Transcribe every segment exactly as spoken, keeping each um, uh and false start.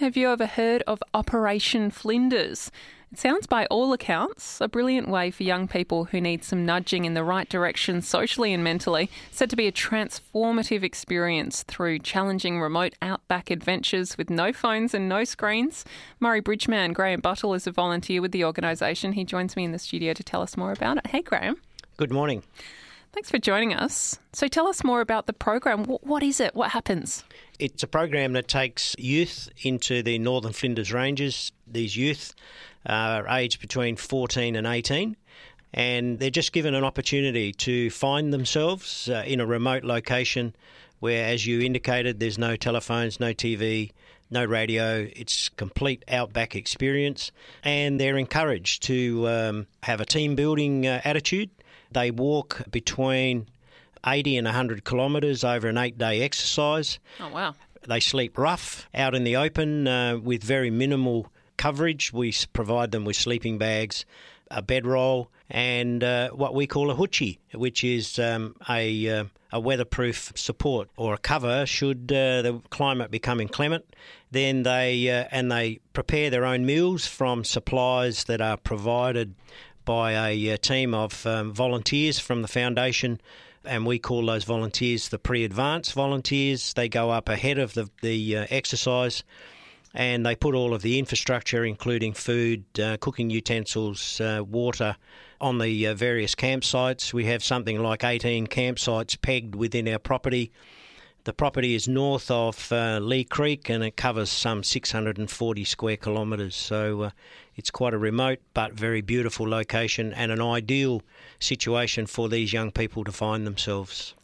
Have you ever heard of Operation Flinders? It sounds by all accounts a brilliant way for young people who need some nudging in the right direction socially and mentally, said to be a transformative experience through challenging remote outback adventures with no phones and no screens. Murray Bridgeman, Graham Buttle, is a volunteer with the organisation. He joins me in the studio to tell us more about it. Hey, Graham. Good morning. Thanks for joining us. So tell us more about the program. What is it? What happens? It's a program that takes youth into the Northern Flinders Ranges. These youth are aged between fourteen and eighteen, and they're just given an opportunity to find themselves uh, in a remote location where, as you indicated, there's no telephones, no T V, no radio. It's complete outback experience, and they're encouraged to um, have a team-building uh, attitude. They walk between eighty and one hundred kilometres over an eight-day exercise. Oh, wow. They sleep rough out in the open uh, with very minimal coverage. We provide them with sleeping bags, a bedroll, and uh, what we call a hoochie, which is um, a, uh, a weatherproof support or a cover should uh, the climate become inclement. Then they uh, and they prepare their own meals from supplies that are provided by a, a team of um, volunteers from the foundation, and we call those volunteers the pre-advanced volunteers. They go up ahead of the, the uh, exercise, and they put all of the infrastructure, including food, uh, cooking utensils, uh, water, on the uh, various campsites. We have something like eighteen campsites pegged within our property. The property is north of uh, Lee Creek, and it covers some six hundred forty square kilometres. So uh, it's quite a remote but very beautiful location, and an ideal situation for these young people to find themselves.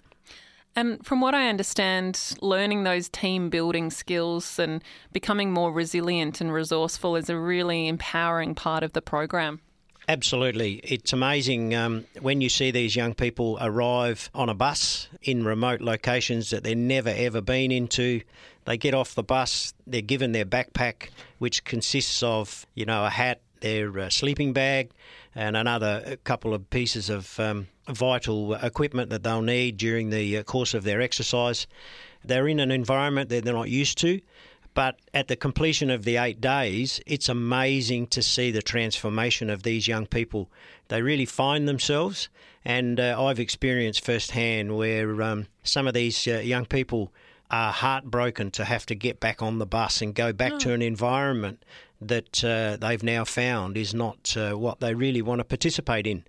And from what I understand, learning those team building skills and becoming more resilient and resourceful is a really empowering part of the program. Absolutely. It's amazing um, when you see these young people arrive on a bus in remote locations that they've never ever been into. They get off the bus, they're given their backpack, which consists of, you know, a hat, their uh, sleeping bag, and another couple of pieces of um, vital equipment that they'll need during the course of their exercise. They're in an environment that they're not used to. But at the completion of the eight days, it's amazing to see the transformation of these young people. They really find themselves, and uh, I've experienced firsthand where um, some of these uh, young people are heartbroken to have to get back on the bus and go back oh. to an environment that uh, they've now found is not uh, what they really want to participate in.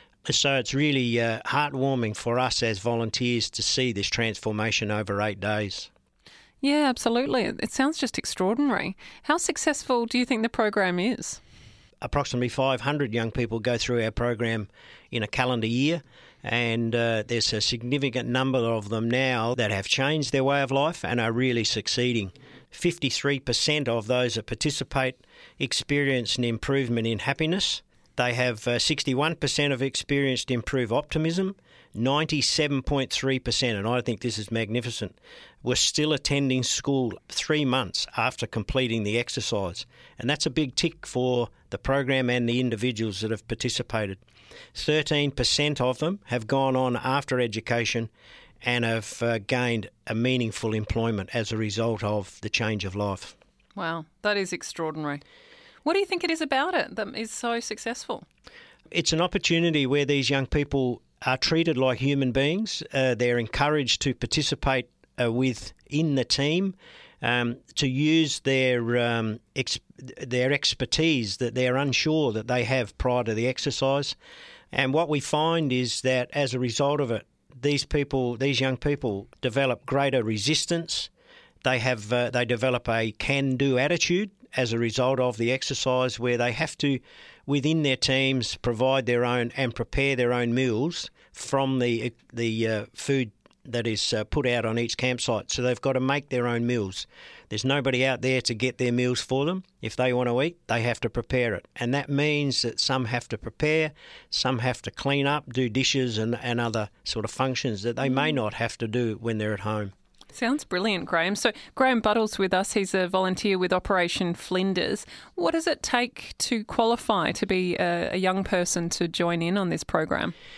So it's really uh, heartwarming for us as volunteers to see this transformation over eight days. Yeah, absolutely. It sounds just extraordinary. How successful do you think the program is? Approximately five hundred young people go through our program in a calendar year, and uh, there's a significant number of them now that have changed their way of life and are really succeeding. fifty-three percent of those that participate experience an improvement in happiness. They have uh, sixty-one percent have experienced improved optimism. ninety-seven point three percent, and I think this is magnificent, were still attending school three months after completing the exercise. And that's a big tick for the program and the individuals that have participated. thirteen percent of them have gone on after education and have uh, gained a meaningful employment as a result of the change of life. Wow, that is extraordinary. What do you think it is about it that is so successful? It's an opportunity where these young people are treated like human beings. Uh, they're encouraged to participate uh, within the team, um, to use their um, ex- their expertise that they're unsure that they have prior to the exercise. And what we find is that as a result of it, these people, these young people, develop greater resistance. They have uh, they develop a can-do attitude as a result of the exercise, where they have to, within their teams, provide their own and prepare their own meals from the the uh, food that is uh, put out on each campsite. So they've got to make their own meals. There's nobody out there to get their meals for them. If they want to eat, they have to prepare it. And that means that some have to prepare, some have to clean up, do dishes and, and other sort of functions that they may not have to do when they're at home. Sounds brilliant, Graham. So Graham Buttle's with us. He's a volunteer with Operation Flinders. What does it take to qualify to be a, a young person to join in on this program?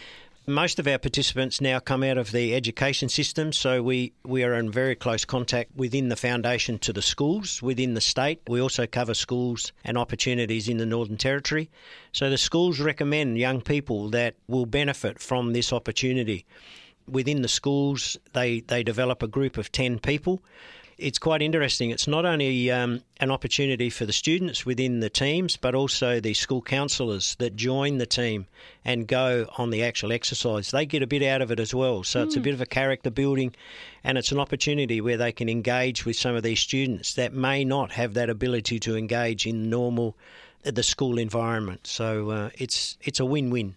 Most of our participants now come out of the education system, so we, we are in very close contact within the foundation to the schools within the state. We also cover schools and opportunities in the Northern Territory. So the schools recommend young people that will benefit from this opportunity. Within the schools, they, they develop a group of ten people. It's quite interesting. It's not only um, an opportunity for the students within the teams, but also the school counsellors that join the team and go on the actual exercise. They get a bit out of it as well. So mm. it's a bit of a character building, and it's an opportunity where they can engage with some of these students that may not have that ability to engage in normal, the school environment. So uh, it's it's a win-win.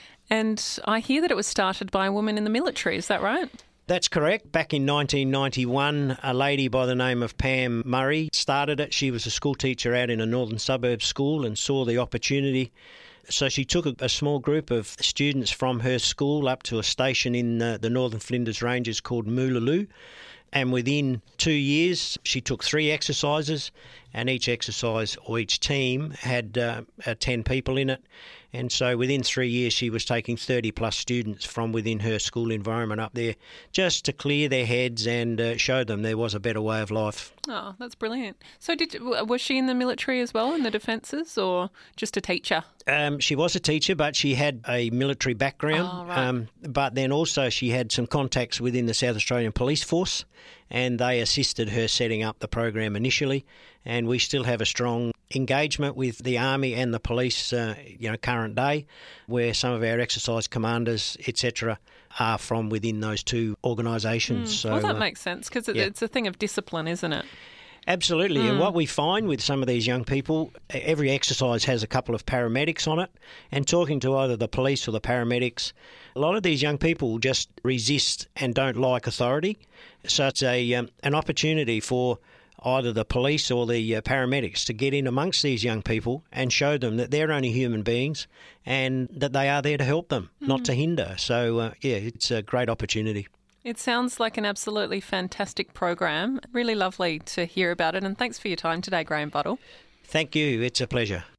And I hear that it was started by a woman in the military. Is that right? That's correct. Back in nineteen ninety-one, a lady by the name of Pam Murray started it. She was a school teacher out in a northern suburb school and saw the opportunity. So she took a, a small group of students from her school up to a station in uh, the Northern Flinders Ranges called Moolaloo. And within two years, she took three exercises, and each exercise or each team had uh, uh, ten people in it. And so within three years, she was taking thirty plus students from within her school environment up there just to clear their heads and uh, show them there was a better way of life. Oh, that's brilliant. So did was she in the military as well, in the defences, or just a teacher? Um, she was a teacher, but she had a military background. Oh, right. um, but then also she had some contacts within the South Australian Police Force, and they assisted her setting up the program initially. And we still have a strong engagement with the Army and the police, uh, you know, current day, where some of our exercise commanders, et cetera, are from within those two organisations. Mm. So, well, that uh, makes sense, because it, yeah. it's a thing of discipline, isn't it? Absolutely. Mm. And what we find with some of these young people, every exercise has a couple of paramedics on it. And talking to either the police or the paramedics, a lot of these young people just resist and don't like authority. So it's a um, an opportunity for either the police or the uh, paramedics to get in amongst these young people and show them that they're only human beings and that they are there to help them, mm. not to hinder. So, uh, yeah, it's a great opportunity. It sounds like an absolutely fantastic program. Really lovely to hear about it. And thanks for your time today, Graham Buttle. Thank you. It's a pleasure.